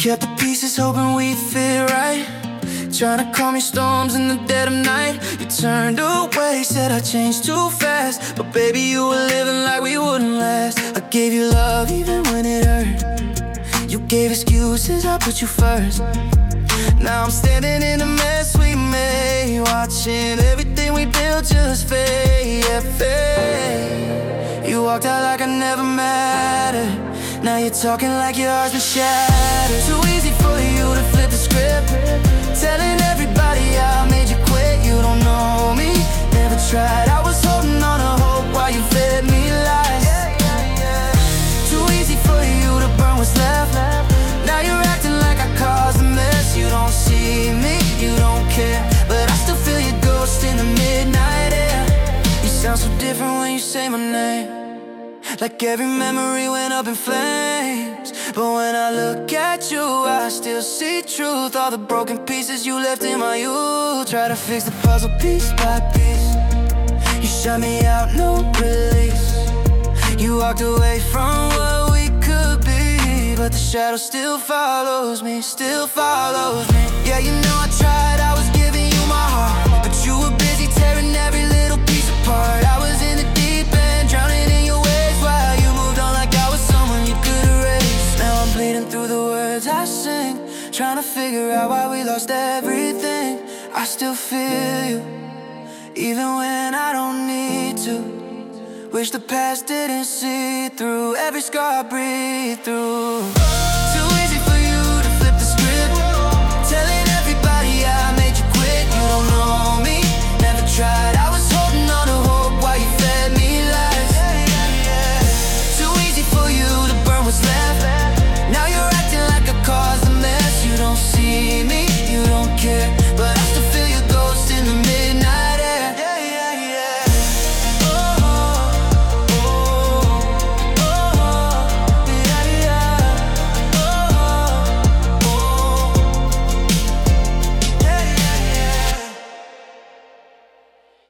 kept the pieces hoping we'd fit right, trying to calm your storms in the dead of night. You turned away, said I changed too fast, but baby, you were living like we wouldn't last. I gave you love even when it hurt. You gave excuses, I put you first. Now I'm standing in the mess we made, watching everything we built just fade, yeah, fade. You walked out like I never mattered. Now you're talking like your heart's been shattered. Too easy for you to flip the script, telling everybody I made you quit. You don't know me, never tried. I was holding on to hope while you fed me lies. Too easy for you to burn what's left. Now you're acting like I caused a mess. You don't see me, you don't care, but I still feel your ghost in the midnight air. You sound so different when you say my name, like every memory went up in flames. But when I look at you, I still see truth. All the broken pieces you left in my youth. Try to fix the puzzle piece by piece. You shut me out, no release. You walked away from what we could be, but the shadow still follows me, still follows me. Yeah, you know I tried, I was giving you my heart, but you were busy tearing every little piece apart. I was in the deep end, drowning in your waves, while you moved on like I was someone you could erase. Now I'm bleeding through the words I sing, trying to figure out why we lost everything. I still feel you, even when I don't need to. Wish the past didn't see through every scar I breathe through.